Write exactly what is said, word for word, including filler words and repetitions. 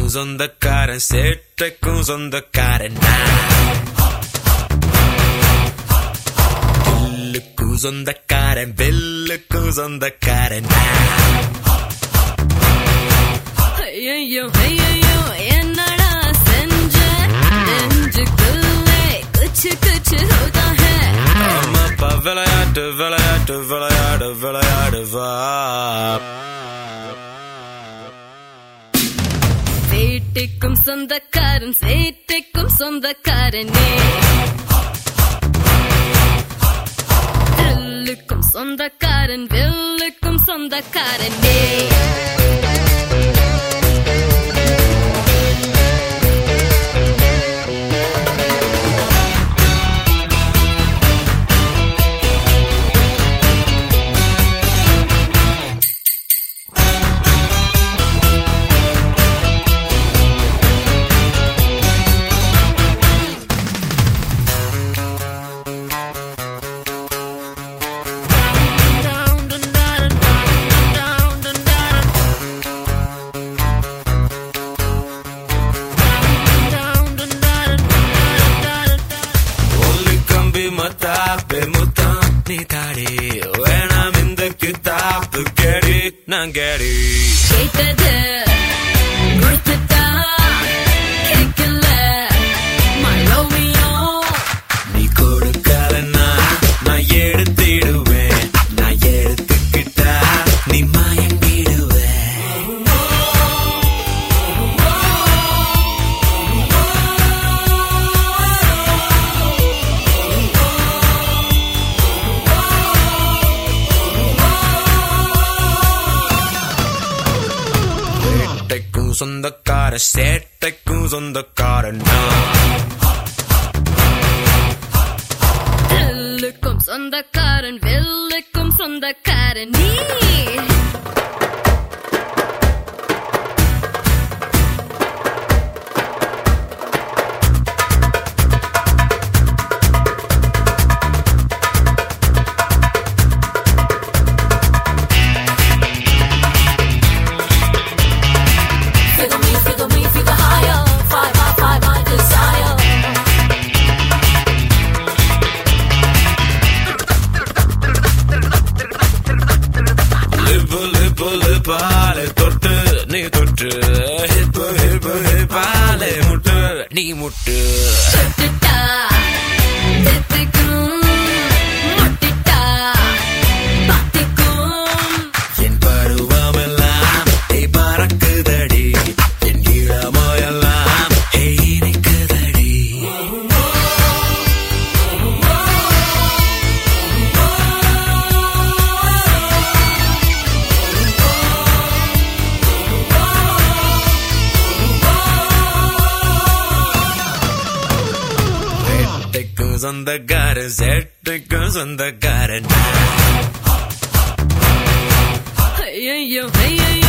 சொந்தக்காரன் சேட்டைக்கும் சொந்தக்காரன் தில்லுக்கும் சொந்தக்காரன் வெல்லுக்கும் சொந்தக்காரன் ஐயோ ஐயோ என்னடா செஞ்ச நெஞ்சுக்குள்ளே குச்சு குச்சு ஹோதா ஹை அம்மாப்பா விளையாட்டு விளையாட்டு விளையாடு விளையாடு வா வீட்டுக்கும் சொந்தக்காரன் சேட்டைக்கும் சொந்தக்காரனே தில்லுக்கும் சொந்தக்காரன் வெல்லுக்கும் சொந்தக்காரனே நான் கேடி கேட்டது கொடுத்துட்டா கேட்கல my Romeo நீ கொடுக்கலன்னா நான் எடுத்திடுவேன் நான் எடுத்துக்கிட்டா நீ மயங்கிடுவே சொந்தக்காரன் சேட்டைக்கும் சொந்தக்காரன் தில்லுக்கும் சொந்தக்காரன் வெல்லுக்கும் சொந்தக்காரன் நீ பாலே தொட்டு நீ தொட்டு ஹிப்பு ஹிப்பு பாலே முட்டு நீ முட்டு தொட்டுட்டா தெத்திக்கும் முட்டிட்டா பத்திக்கும் என் பருவமெல்லாம் ஏ பறக்குதடி என் இளமையெல்லாம் ஏ இனிக்குதடி சொந்தக்காரன் சேட்டைக்கும் சொந்தக்காரன் ஐயோ ஐயோ